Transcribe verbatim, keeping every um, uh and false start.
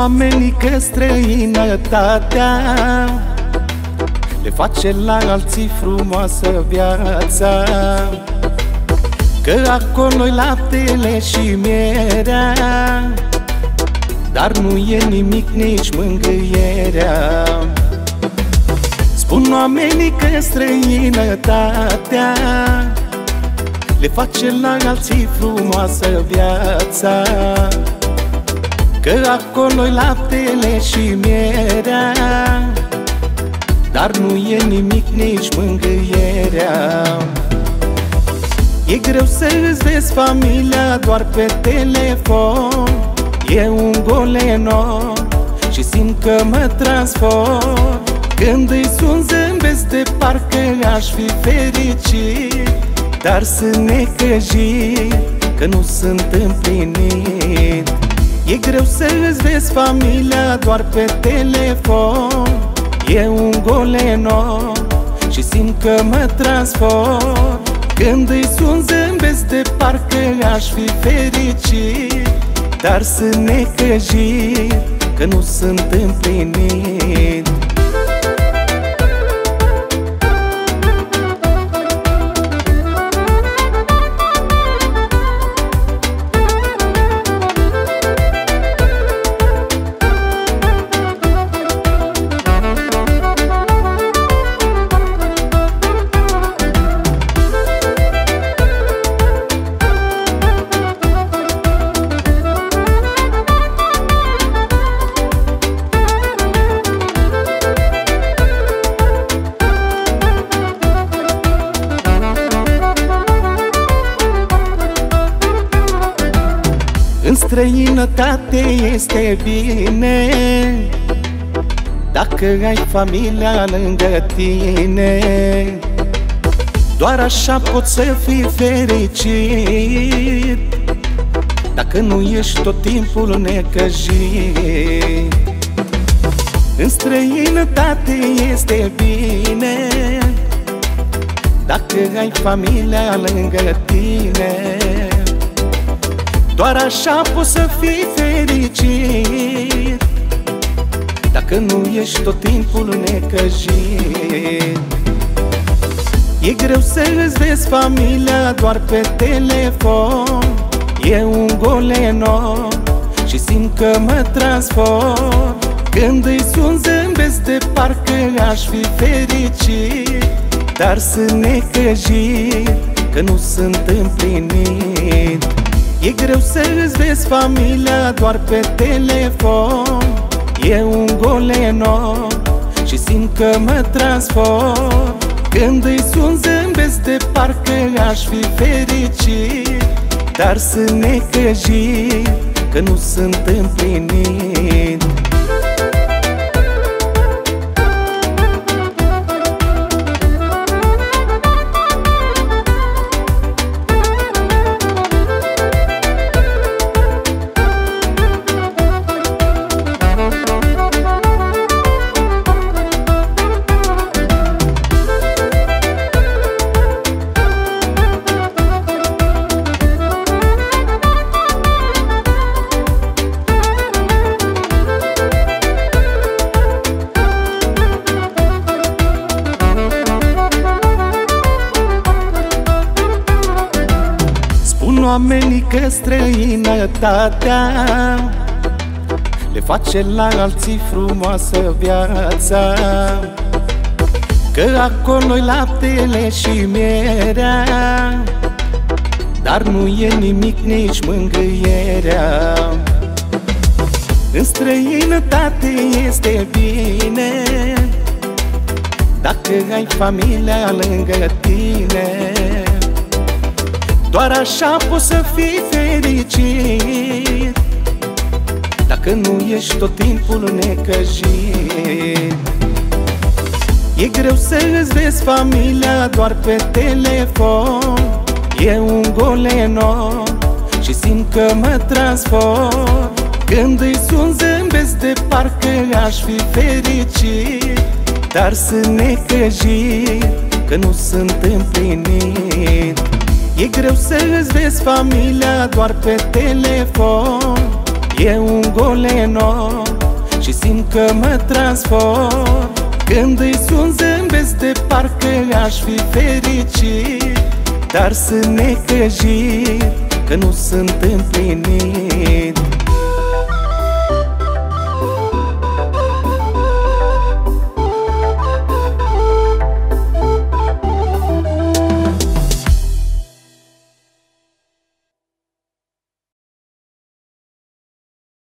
oamenii că străinătatea le face la alții frumoasă viața, că acolo-i laptele și mierea, dar nu e nimic, nici mângâierea. Spun oamenii că străinătatea le face la alții frumoasă viața, că acolo-i laptele și mierea, dar nu e nimic, nici mângâierea. E greu să îți vezi familia doar pe telefon, e un gol enorm și simt că mă transform. Când îi sun zâmbesc de parcă aș fi fericit, dar sunt necăjit că nu sunt împlinit. E greu să îți vezi familia doar pe telefon, e un gol enorm și simt că mă transform. Când îi sun zâmbesc de parcă aș fi fericit, dar sunt necăjit că nu sunt împlinit. În străinătate este bine dacă ai familia lângă tine, doar așa poți să fii fericit, dacă nu ești tot timpul necăjit. În străinătate este bine dacă ai familia lângă tine, doar așa poți să fii fericit, dacă nu ești tot timpul necăjit. E greu să îți vezi familia doar pe telefon, e un gol enorm și simt că mă transform. Când îi sun zâmbesc de parcă aș fi fericit, dar sunt necăjit că nu sunt împlinit. E greu să îți vezi familia doar pe telefon, e un gol enorm și simt că mă transform. Când îi sun zâmbesc de parcă aș fi fericit, dar sunt necăjit că nu sunt împlinit. Oamenii că străinătatea le face la alții frumoasă viața, că acolo-i laptele și mierea, dar nu e nimic, nici mângâierea. În străinătate este bine dacă ai familia lângă tine, doar așa poți să fii fericit, dacă nu ești tot timpul necăjit. E greu să îți vezi familia doar pe telefon, e un gol enorm și simt că mă transform. Când îi sun zâmbesc de parcă aș fi fericit, dar sunt necăjit că nu sunt împlinit. E greu să îți vezi familia doar pe telefon, E un gol enorm și simt că mă transform când îi sun zâmbesc de parcă aș fi fericit, dar sunt necăjit că nu sunt împlinit.